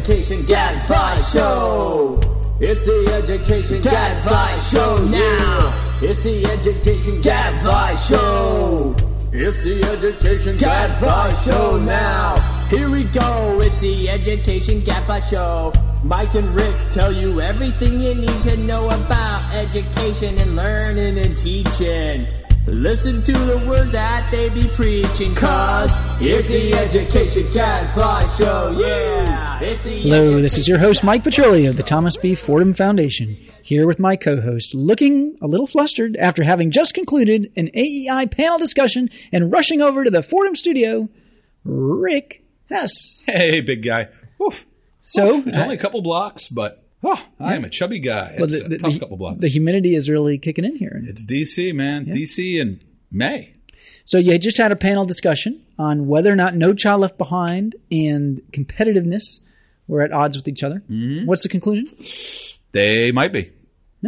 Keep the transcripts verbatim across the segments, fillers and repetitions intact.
Education Gadfly Show. It's the Education Gadfly Show now. It's the Education Gadfly Show. It's the Education Gadfly Show now. Here we go. It's the Education Gadfly Show. Mike and Rick tell you everything you need to know about education and learning and teaching. Listen to the words that they be preaching, cause it's the Education Gadfly Show, yeah! It's the Hello, this is your host, Mike Petrilli of the Thomas B. Fordham Foundation, here with my co-host, looking a little flustered after having just concluded an A E I panel discussion and rushing over to the Fordham studio, Rick Hess. Hey, big guy. Oof. So Oof. It's uh, only a couple blocks, but oh, I yeah. am a chubby guy. Well, it's the, the, a tough the, couple blocks. The humidity is really kicking in here. It's D C, man. Yeah. D C in May. So you just had a panel discussion on whether or not No Child Left Behind and competitiveness were at odds with each other. Mm-hmm. What's the conclusion? They might be. Yeah.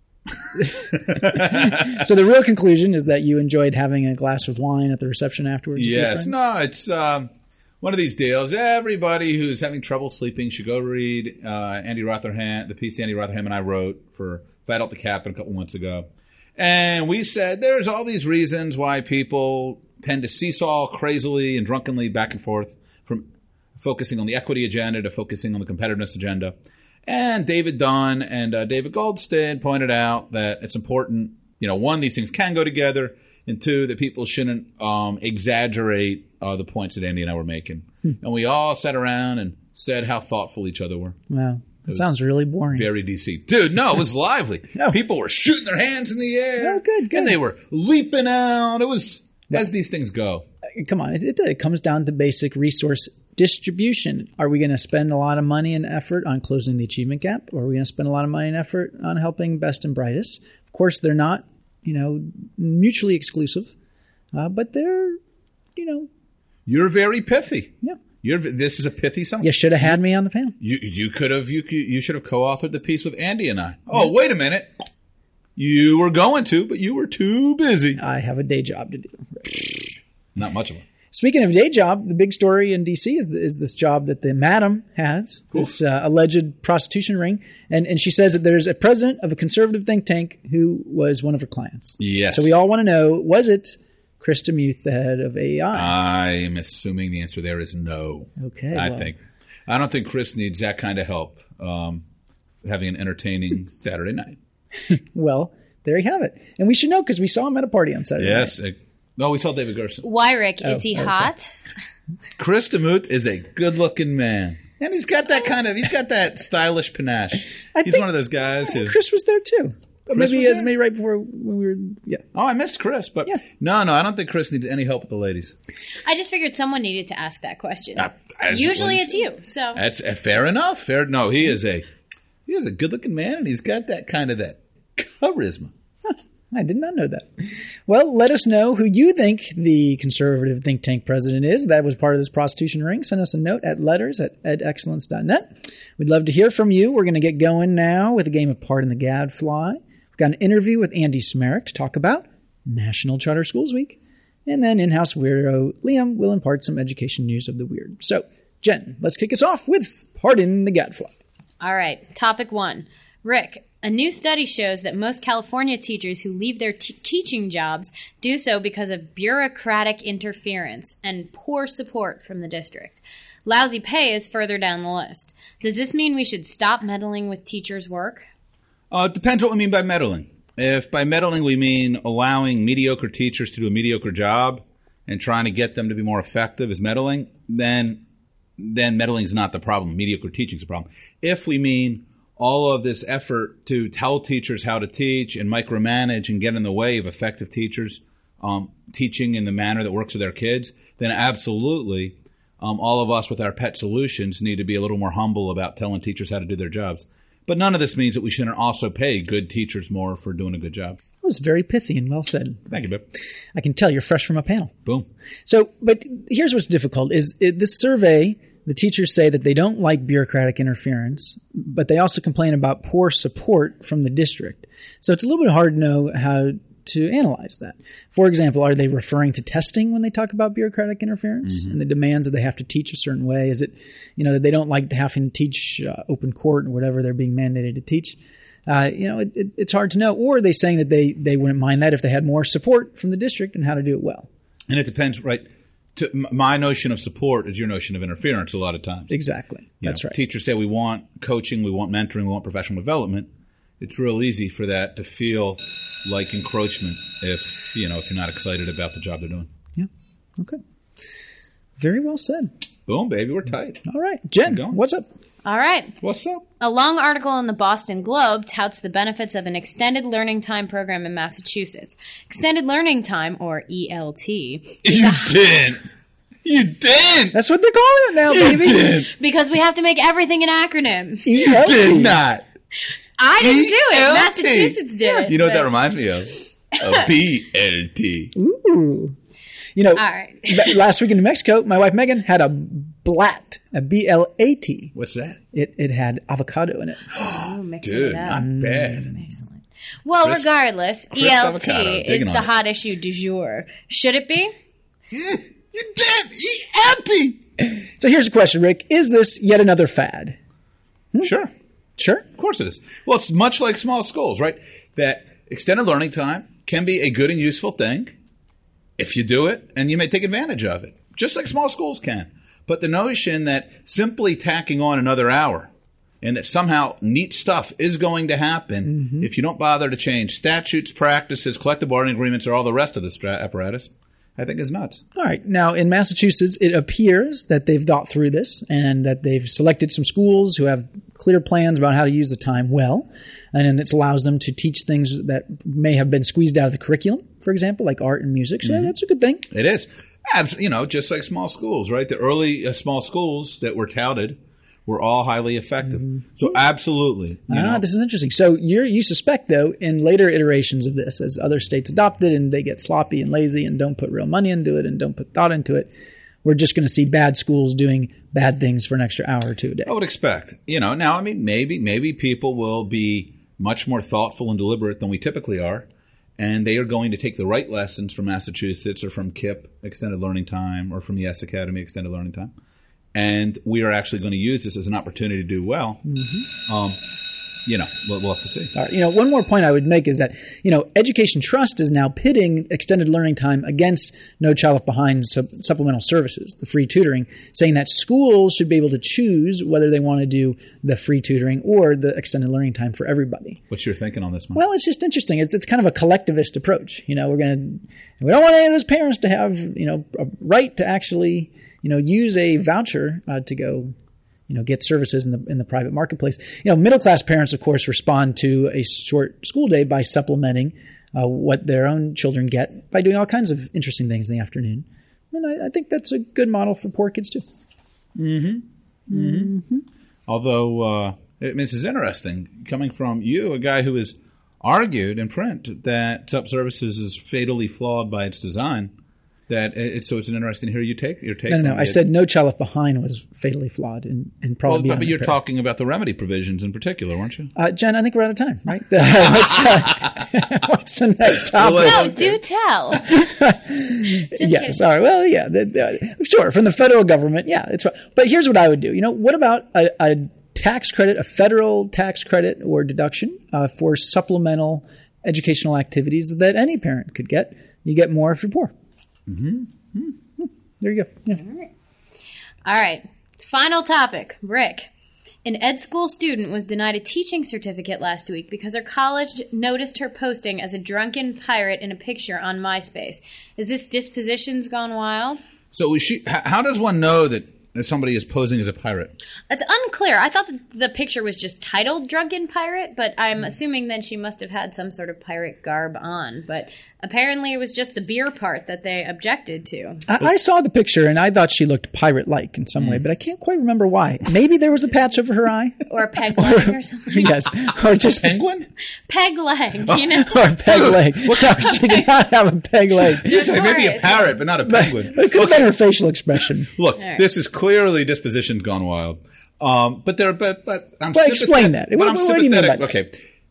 So the real conclusion is that you enjoyed having a glass of wine at the reception afterwards? Yes. No, it's um, one of these deals. Everybody who's having trouble sleeping should go read uh, Andy Rotherham, the piece Andy Rotherham and I wrote for Flat Out the Captain a couple months ago. And we said there's all these reasons why people tend to seesaw crazily and drunkenly back and forth from focusing on the equity agenda to focusing on the competitiveness agenda. And David Dunn and uh, David Goldstein pointed out that it's important, you know, one, these things can go together, and two, that people shouldn't um, exaggerate uh, the points that Andy and I were making. Hmm. And we all sat around and said how thoughtful each other were. Wow. That sounds really boring. Very D C. Dude, no, it was lively. No. People were shooting their hands in the air. Oh, good, good. And they were leaping out. It was, yeah. as these things go. Come on. It, it, it comes down to basic resource distribution. Are we going to spend a lot of money and effort on closing the achievement gap? Or are we going to spend a lot of money and effort on helping best and brightest? Of course, they're not, you know, mutually exclusive, uh, but they're, you know. You're very pithy. Yeah. You're, this is a pithy song. You should have had me on the panel. You you could have you you should have co-authored the piece with Andy and I. Oh, yeah. Wait a minute. You were going to, but you were too busy. I have a day job to do. Not much of one. Speaking of day job, the big story in D C is is this job that the madam has, cool. this uh, alleged prostitution ring, and and she says that there's a president of a conservative think tank who was one of her clients. Yes. So we all want to know: was it Chris DeMuth, the head of A E I? I am assuming the answer there is no. Okay. I well. think. I don't think Chris needs that kind of help um, having an entertaining Saturday night. Well, there you have it. And we should know because we saw him at a party on Saturday yes. night. Yes. No, we saw David Gerson. Why, Rick? Is oh, he okay. hot? Chris DeMuth is a good-looking man. And he's got that kind of, he's got that stylish panache. I he's one of those guys who. Chris was there too. Chris maybe as maybe right before when we were yeah. Oh, I missed Chris, but yeah. no, no, I don't think Chris needs any help with the ladies. I just figured someone needed to ask that question. Uh, Usually it's you, so that's uh, fair enough. Fair, no, he is a he is a good-looking man, and he's got that kind of that charisma. Huh, I did not know that. Well, let us know who you think the conservative think tank president is. That was part of this prostitution ring. Send us a note at letters at ed excellence dot net. We'd love to hear from you. We're going to get going now with a game of Pardon the Gadfly. We've got an interview with Andy Smerrick to talk about National Charter Schools Week. And then in-house weirdo Liam will impart some education news of the weird. So, Jen, let's kick us off with Pardon the Gadfly. All right. Topic one. Rick, a new study shows that most California teachers who leave their t- teaching jobs do so because of bureaucratic interference and poor support from the district. Lousy pay is further down the list. Does this mean we should stop meddling with teachers' work? Uh, it depends what we mean by meddling. If by meddling we mean allowing mediocre teachers to do a mediocre job and trying to get them to be more effective is meddling, then then meddling is not the problem. Mediocre teaching is the problem. If we mean all of this effort to tell teachers how to teach and micromanage and get in the way of effective teachers um, teaching in the manner that works with their kids, then absolutely um, all of us with our pet solutions need to be a little more humble about telling teachers how to do their jobs. But none of this means that we shouldn't also pay good teachers more for doing a good job. That was very pithy and well said. Thank you, babe. I can tell you're fresh from a panel. Boom. So, but here's what's difficult is it, this survey, the teachers say that they don't like bureaucratic interference, but they also complain about poor support from the district. So it's a little bit hard to know how to analyze that. For example, are they referring to testing when they talk about bureaucratic interference mm-hmm. and the demands that they have to teach a certain way? Is it, you know, that they don't like having to teach uh, open court or whatever they're being mandated to teach? Uh, you know, it, it, it's hard to know. Or are they saying that they, they wouldn't mind that if they had more support from the district and how to do it well? And it depends, right? To, my notion of support is your notion of interference a lot of times. Exactly. You That's know, right. Teachers say we want coaching, we want mentoring, we want professional development. It's real easy for that to feel like encroachment if, you know, if you're not excited about the job they're doing. Yeah. Okay. Very well said. Boom, baby, we're tight. All right. Jen, what's up? All right. What's up? A long article in the Boston Globe touts the benefits of an extended learning time program in Massachusetts. Extended learning time, or E L T. You didn't. You didn't. That's what they're calling it now, you baby. Did. Because we have to make everything an acronym. E L T. You did not. I didn't do it. E L T. Massachusetts did it. You know what that reminds me of? A B L T. Ooh. You know, All right. last week in New Mexico, my wife Megan had a blat, a B L A T. What's that? It it had avocado in it. Ooh, mixing Dude, it up. not bad. Excellent. Well, Crisp- regardless, crisp E L T avocado. is Digging on the it. hot issue du jour. Should it be? Yeah, you did. E L T. So here's the question, Rick. Is this yet another fad? Sure. Sure. Of course it is. Well, it's much like small schools, right? That extended learning time can be a good and useful thing if you do it, and you may take advantage of it, just like small schools can. But the notion that simply tacking on another hour and that somehow neat stuff is going to happen mm-hmm. if you don't bother to change statutes, practices, collective bargaining agreements, or all the rest of the stra- apparatus, I think is nuts. All right. Now, in Massachusetts, it appears that they've thought through this and that they've selected some schools who have clear plans about how to use the time well. And then this allows them to teach things that may have been squeezed out of the curriculum, for example, like art and music. So mm-hmm. that's a good thing. It is. Abs- you know, just like small schools, right? The early uh, small schools that were touted were all highly effective. Mm-hmm. So absolutely. You ah, know. This is interesting. So you you suspect, though, in later iterations of this, as other states adopt it and they get sloppy and lazy and don't put real money into it and don't put thought into it, we're just going to see bad schools doing bad things for an extra hour or two a day. I would expect. You know, now, I mean, maybe maybe people will be much more thoughtful and deliberate than we typically are, and they are going to take the right lessons from Massachusetts or from K I P, Extended Learning Time, or from Yes Academy, Extended Learning Time. And we are actually going to use this as an opportunity to do well. Mm-hmm. Um, you know, we'll, we'll have to see. All right. You know, one more point I would make is that, you know, Education Trust is now pitting extended learning time against No Child Left Behind sub- supplemental services, the free tutoring, saying that schools should be able to choose whether they want to do the free tutoring or the extended learning time for everybody. What's your thinking on this one? Well, it's just interesting. It's it's kind of a collectivist approach. You know, we're going to, we don't want any of those parents to have, you know, a right to actually, you know, use a voucher uh, to go, you know, get services in the in the private marketplace. You know, middle class parents, of course, respond to a short school day by supplementing uh, what their own children get by doing all kinds of interesting things in the afternoon. And I, I think that's a good model for poor kids too. Mm-hmm. Mm-hmm. Mm-hmm. Although, uh, I mean, this is interesting coming from you, a guy who has argued in print that sub services is fatally flawed by its design. That it's so it's an interesting to hear you take your take. No, no, no. on I it. said No Child Left Behind was fatally flawed and, and probably. Well, but you're repaired. talking about the remedy provisions in particular, weren't you? Uh, Jen, I think we're out of time, right? Uh, what's, uh, what's the next topic? No, do tell. Just yeah, kidding. sorry. Well, yeah, the, the, sure. From the federal government, yeah, it's. But here's what I would do. You know, what about a, a tax credit, a federal tax credit or deduction uh, for supplemental educational activities that any parent could get? You get more if you're poor. Mm-hmm. Mm-hmm. There you go. Yeah. All right. All right. Final topic. Rick. An ed school student was denied a teaching certificate last week because her college noticed her posting as a drunken pirate in a picture on MySpace. Is this dispositions gone wild? So is she, how does one know that somebody is posing as a pirate? It's unclear. I thought that the picture was just titled Drunken Pirate, but I'm assuming then she must have had some sort of pirate garb on. But apparently it was just the beer part that they objected to. I, I saw the picture and I thought she looked pirate-like in some way, but I can't quite remember why. Maybe there was a patch over her eye. Or a peg leg or something. Yes. Or just Penguin? Peg leg, you know? or a peg leg. No, she did not have a peg leg. You said maybe a Notorious. parrot, but not a penguin. It could have been her facial expression. Look, right. this is clearly dispositions gone wild. Um, but there, but but I'm Well, sympathetic- explain that. But What- I'm what do you mean sympathetic. by that? Okay,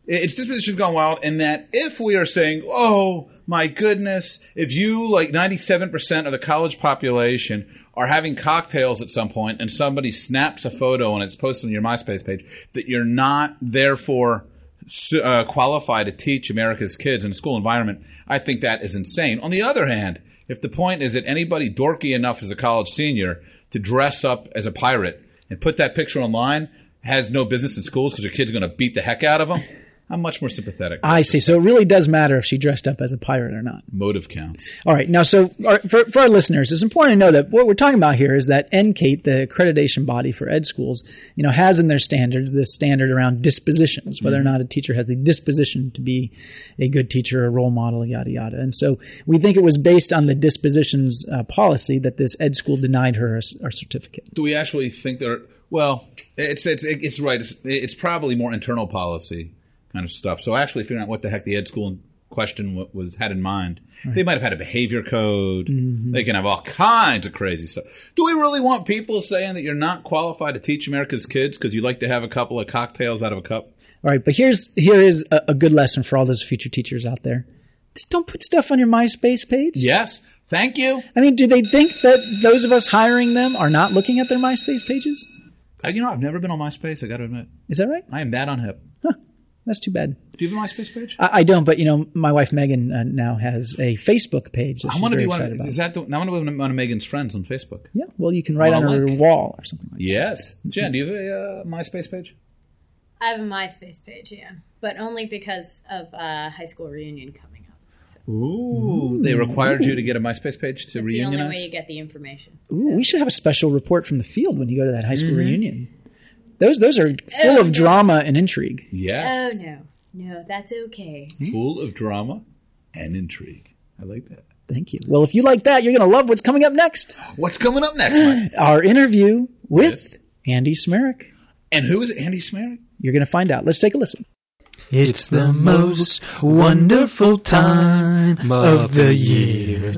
it's disposition's gone wild, and that if we are saying, oh, my goodness, if you, like ninety-seven percent of the college population are having cocktails at some point and somebody snaps a photo and it's posted on your MySpace page, that you're not therefore uh, qualified to teach America's kids in a school environment, I think that is insane. On the other hand, if the point is that anybody dorky enough as a college senior to dress up as a pirate and put that picture online has no business in schools because your kids are going to beat the heck out of them, I'm much more sympathetic. I see. So it really does matter if she dressed up as a pirate or not. Motive counts. All right. Now, so our, for, for our listeners, it's important to know that what we're talking about here is that N C A T E, the accreditation body for ed schools, you know, has in their standards this standard around dispositions, whether mm-hmm. or not a teacher has the disposition to be a good teacher, a role model, yada, yada. And so we think it was based on the dispositions uh, policy that this ed school denied her a, a certificate. Do we actually think there – well, it's, it's, it's right. It's, it's probably more internal policy kind of stuff. So actually figuring out what the heck the ed school in question was had in mind. Right. They might have had a behavior code. Mm-hmm. They can have all kinds of crazy stuff. Do we really want people saying that you're not qualified to teach America's kids because you like to have a couple of cocktails out of a cup? All right, but here's here is a, a good lesson for all those future teachers out there. Just don't put stuff on your MySpace page. Yes. Thank you. I mean, do they think that those of us hiring them are not looking at their MySpace pages? Uh, you know, I've never been on MySpace, I got to admit. Is that right? I am that unhip. Huh. That's too bad. Do you have a MySpace page? I, I don't, but you know, my wife Megan uh, now has a Facebook page that I she's want to very be one. excited Of, about. Is that the, I want to be one of Megan's friends on Facebook. Yeah, well, you can write well, on her like. wall or something like yes. that. Yes, Jen, do you have a uh, MySpace page? I have a MySpace page, yeah, but only because of uh, high school reunion coming up. So. Ooh, they required Ooh. you to get a MySpace page to That's reunionize? the only way you get the information. Ooh, so. we should have a special report from the field when you go to that high school mm-hmm. reunion. Those those are full oh, of no. drama and intrigue. Yes. Oh no. No, that's okay. Full of drama and intrigue. I like that. Thank you. Well, if you like that, you're going to love what's coming up next. What's coming up next, Mike? Our interview with yes. Andy Smerek. And who is Andy Smerek? You're going to find out. Let's take a listen. It's the most wonderful time of the year.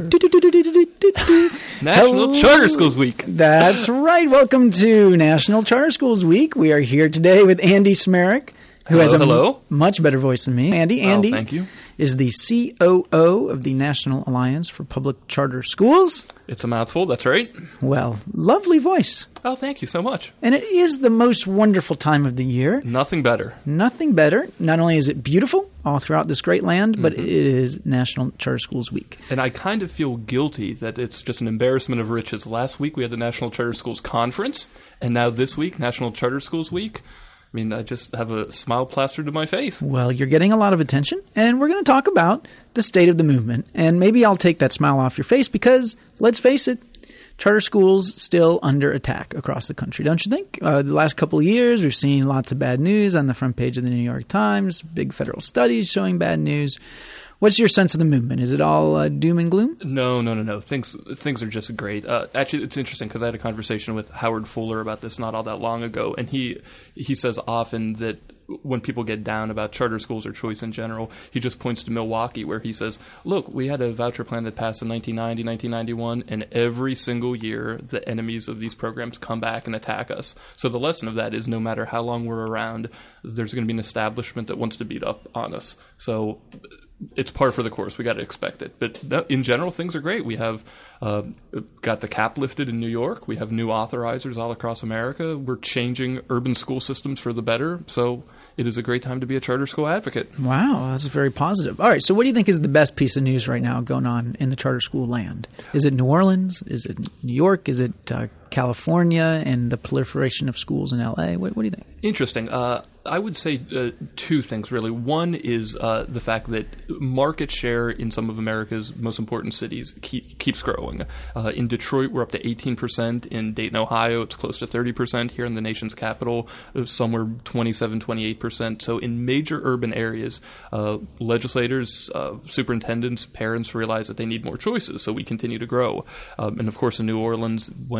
National Hello. Charter Schools Week. That's right. Welcome to National Charter Schools Week. We are here today with Andy Smerek, who hello, has a hello. m- much better voice than me. Andy, Andy oh, thank you. is the C O O of the National Alliance for Public Charter Schools. It's a mouthful, that's right. Well, lovely voice. Oh, thank you so much. And it is the most wonderful time of the year. Nothing better. Nothing better. Not only is it beautiful all throughout this great land, but mm-hmm. it is National Charter Schools Week. And I kind of feel guilty that it's just an embarrassment of riches. Last week we had the National Charter Schools Conference, and now this week, National Charter Schools Week. I mean, I just have a smile plastered to my face. Well, you're getting a lot of attention, and we're going to talk about the state of the movement. And maybe I'll take that smile off your face because, let's face it, charter schools still under attack across the country, don't you think? Uh, the last couple of years, we've seen lots of bad news on the front page of the New York Times, big federal studies showing bad news. What's your sense of the movement? Is it all uh, doom and gloom? No, no, no, no. Things things are just great. Uh, actually, it's interesting because I had a conversation with Howard Fuller about this not all that long ago, and he he says often that when people get down about charter schools or choice in general, he just points to Milwaukee where he says, look, we had a voucher plan that passed in nineteen ninety, nineteen ninety-one, and every single year the enemies of these programs come back and attack us. So the lesson of that is no matter how long we're around, there's going to be an establishment that wants to beat up on us. So it's par for the course. We got to expect it. But in general, things are great. We have uh, got the cap lifted in New York. We have new authorizers all across America. We're changing urban school systems for the better. So it is a great time to be a charter school advocate. Wow, that's very positive. All right, so what do you think is the best piece of news right now going on in the charter school land? Is it New Orleans? Is it New York? Is it uh, California and the proliferation of schools in L A? What, what do you think? Interesting. Uh, I would say uh, two things, really. One is uh, the fact that market share in some of America's most important cities keep, keeps growing. Uh, in Detroit, we're up to eighteen percent. In Dayton, Ohio, it's close to thirty percent. Here in the nation's capital, somewhere twenty-seven, twenty-eight percent. So in major urban areas, uh, legislators, uh, superintendents, parents realize that they need more choices, so we continue to grow. Um, and of course, in New Orleans, when uh,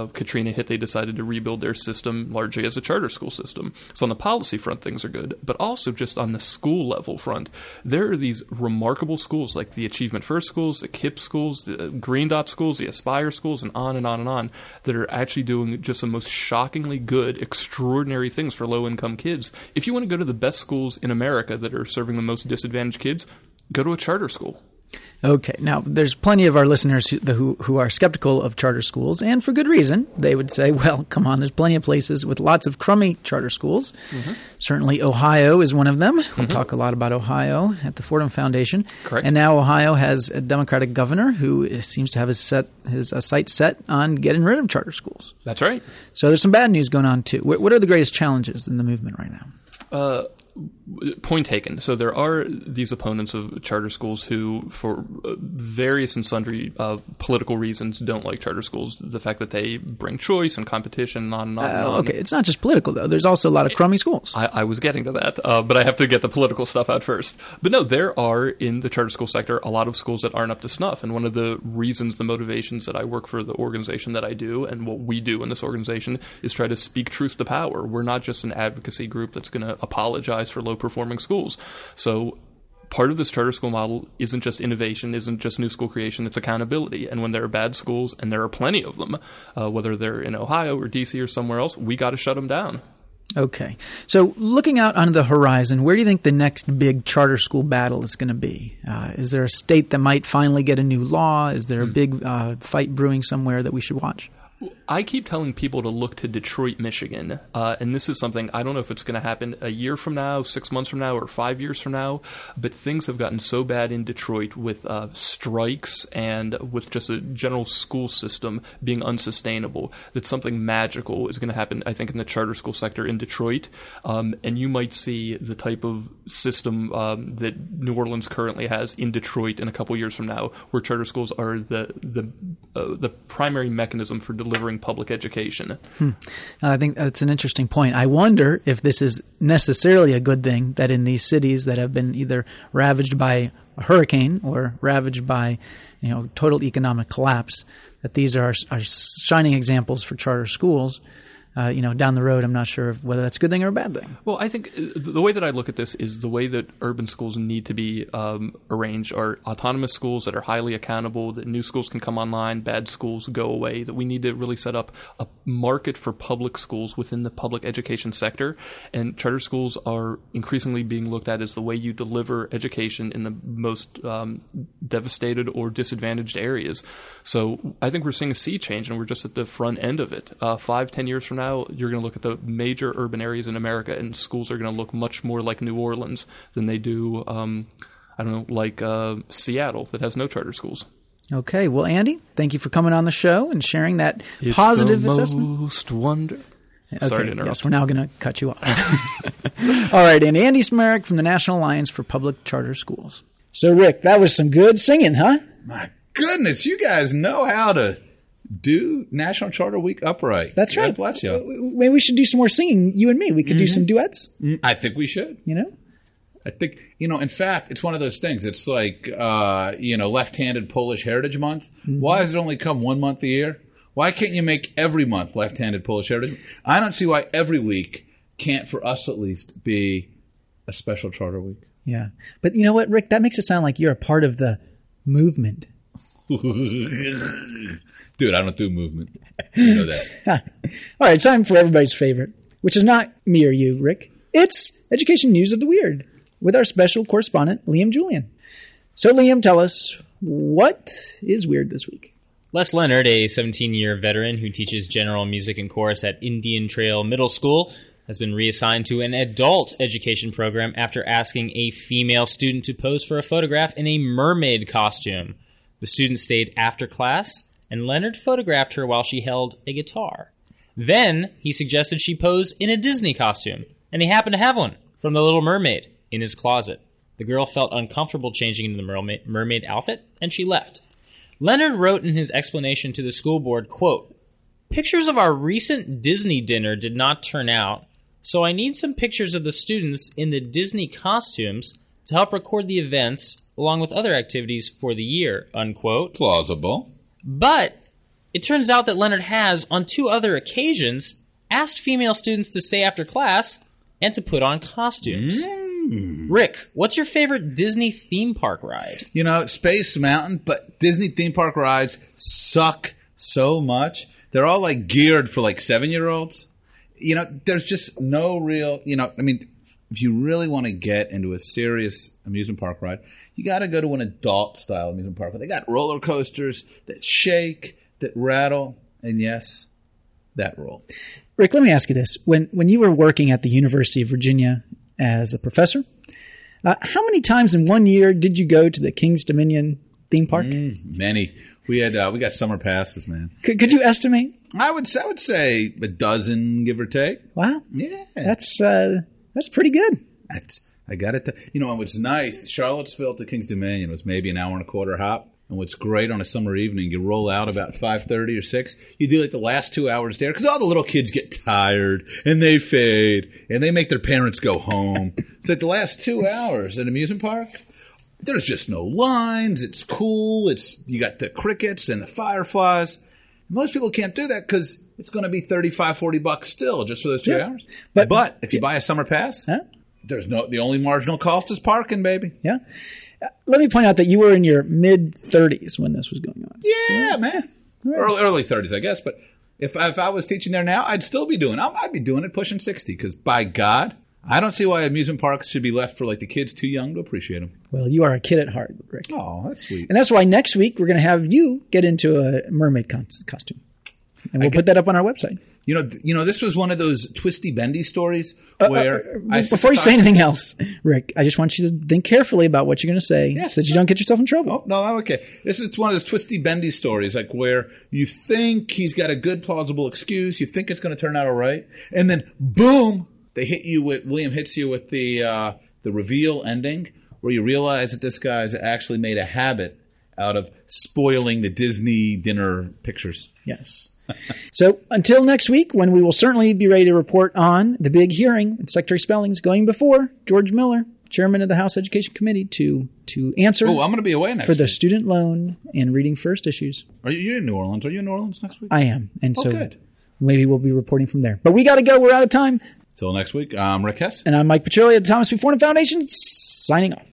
uh, Katrina hit, they decided to rebuild their system largely as a charter school system. So on the policy front, things are good. But also just on the school level front, there are these remarkable schools like the Achievement First schools, the KIPP schools, the Green Dot schools, the Aspire schools, and on and on and on that are actually doing just the most shockingly good, extraordinary things for low-income kids. If you want to go to the best schools in America that are serving the most disadvantaged kids, go to a charter school. Okay. Now, there's plenty of our listeners who, who who are skeptical of charter schools, and for good reason. They would say, well, come on, there's plenty of places with lots of crummy charter schools. Mm-hmm. Certainly Ohio is one of them. Mm-hmm. We'll talk a lot about Ohio at the Fordham Foundation. Correct. And now Ohio has a Democratic governor who seems to have his, set, his uh, sights set on getting rid of charter schools. That's right. So there's some bad news going on, too. What, what are the greatest challenges in the movement right now? Uh Point taken. So there are these opponents of charter schools who, for various and sundry uh, political reasons, don't like charter schools. The fact that they bring choice and competition and on and on and on. Uh, okay, it's not just political, though. There's also a lot of crummy schools. I, I was getting to that, uh, but I have to get the political stuff out first. But no, there are, in the charter school sector, a lot of schools that aren't up to snuff. And one of the reasons, the motivations that I work for the organization that I do and what we do in this organization is try to speak truth to power. We're not just an advocacy group that's going to apologize for low-performing schools. So part of this charter school model isn't just innovation, isn't just new school creation, it's accountability. And when there are bad schools, and there are plenty of them, uh, whether they're in Ohio or D C or somewhere else, we got to shut them down. Okay. So looking out on the horizon, where do you think the next big charter school battle is going to be? Uh, is there a state that might finally get a new law? Is there a big uh, fight brewing somewhere that we should watch? I keep telling people to look to Detroit, Michigan, uh, and this is something, I don't know if it's going to happen a year from now, six months from now, or five years from now, but things have gotten so bad in Detroit with uh, strikes and with just a general school system being unsustainable that something magical is going to happen, I think, in the charter school sector in Detroit, um, and you might see the type of system um, that New Orleans currently has in Detroit in a couple years from now, where charter schools are the the uh, the primary mechanism for delivering public education. Hmm. I think that's an interesting point. I wonder if this is necessarily a good thing that in these cities that have been either ravaged by a hurricane or ravaged by, you know, total economic collapse, that these are, are shining examples for charter schools. Uh, you know, down the road, I'm not sure if, whether that's a good thing or a bad thing. Well, I think the way that I look at this is the way that urban schools need to be um, arranged are autonomous schools that are highly accountable, that new schools can come online, bad schools go away, that we need to really set up a market for public schools within the public education sector. And charter schools are increasingly being looked at as the way you deliver education in the most um, devastated or disadvantaged areas. So I think we're seeing a sea change, and we're just at the front end of it. Uh, five, ten years from now, Now, you're going to look at the major urban areas in America, and schools are going to look much more like New Orleans than they do, um, I don't know, like uh, Seattle that has no charter schools. Okay. Well, Andy, thank you for coming on the show and sharing that it's positive the assessment. Most wonder. Okay, Sorry to interrupt. Yes, we're now going to cut you off. All right, and Andy Smerek from the National Alliance for Public Charter Schools. So, Rick, that was some good singing, huh? My goodness, you guys know how to do National Charter Week upright. That's right. God bless you. Maybe we should do some more singing, you and me. We could mm-hmm. do some duets. I think we should. You know? I think, you know, in fact, it's one of those things. It's like, uh, you know, left-handed Polish Heritage Month. Mm-hmm. Why does it only come one month a year? Why can't you make every month left-handed Polish Heritage Month? I don't see why every week can't, for us at least, be a special Charter Week. Yeah. But you know what, Rick? That makes it sound like you're a part of the movement. Dude, I don't do movement. You know that. All right, time for everybody's favorite, which is not me or you, Rick. It's Education News of the Weird with our special correspondent, Liam Julian. So, Liam, tell us, what is weird this week? Les Leonard, a seventeen-year veteran who teaches general music and chorus at Indian Trail Middle School, has been reassigned to an adult education program after asking a female student to pose for a photograph in a mermaid costume. The student stayed after class, and Leonard photographed her while she held a guitar. Then he suggested she pose in a Disney costume, and he happened to have one from The Little Mermaid in his closet. The girl felt uncomfortable changing into the mermaid, mermaid outfit, and she left. Leonard wrote in his explanation to the school board, quote, "Pictures of our recent Disney dinner did not turn out, so I need some pictures of the students in the Disney costumes to help record the events along with other activities for the year," unquote. Plausible. But It turns out that Leonard has, on two other occasions, asked female students to stay after class and to put on costumes. Mm. Rick, what's your favorite Disney theme park ride? You know, Space Mountain, but Disney theme park rides suck so much. They're all like geared for like seven-year-olds. You know, there's just no real, you know, I mean, if you really want to get into a serious amusement park ride, you got to go to an adult-style amusement park. They got roller coasters that shake, that rattle, and yes, that roll. Rick, let me ask you this. When when you were working at the University of Virginia as a professor, uh, how many times in one year did you go to the King's Dominion theme park? Mm, many. We had uh, we got summer passes, man. Could, could you estimate? I would I would say a dozen, give or take. Wow. Yeah. That's uh, that's pretty good. That's I got it. To, you know, and what's nice, Charlottesville to King's Dominion was maybe an hour and a quarter hop. And what's great on a summer evening, you roll out about five thirty or six. You do like the last two hours there because all the little kids get tired and they fade and they make their parents go home. It's like the last two hours at an amusement park. There's just no lines. It's cool. It's you got the crickets and the fireflies. Most people can't do that because it's going to be thirty-five, forty bucks still just for those two yeah. hours. But, but if you yeah. buy a summer pass, huh? there's no the only marginal cost is parking, baby. Yeah. Let me point out that you were in your mid-thirties when this was going on. Yeah, so, man. Right. Early, early thirties, I guess. But if, if I was teaching there now, I'd still be doing it. I'd be doing it pushing sixty because, by God, I don't see why amusement parks should be left for like the kids too young to appreciate them. Well, you are a kid at heart, Rick. Oh, that's sweet. And that's why next week we're going to have you get into a mermaid con- costume. And we'll get, put that up on our website. You know, you know, this was one of those twisty bendy stories where uh, uh, I before you say anything else, Rick, I just want you to think carefully about what you're going to say, yes, so that you don't get yourself in trouble. Oh, no, I'm okay. This is one of those twisty bendy stories, like where you think he's got a good plausible excuse, you think it's going to turn out all right, and then boom, they hit you with Liam hits you with the uh, the reveal ending, where you realize that this guy's actually made a habit out of spoiling the Disney dinner pictures. Yes. So until next week, when we will certainly be ready to report on the big hearing and Secretary Spelling's going before George Miller, chairman of the House Education Committee, to to answer oh, I'm going to be away next for the week. student loan and reading first issues. Are you you're in New Orleans? Are you in New Orleans next week? I am. And oh, so good. Maybe we'll be reporting from there. But we got to go. We're out of time. Till next week, I'm Rick Hess. And I'm Mike Petrilli at the Thomas B. Fordham Foundation, signing off.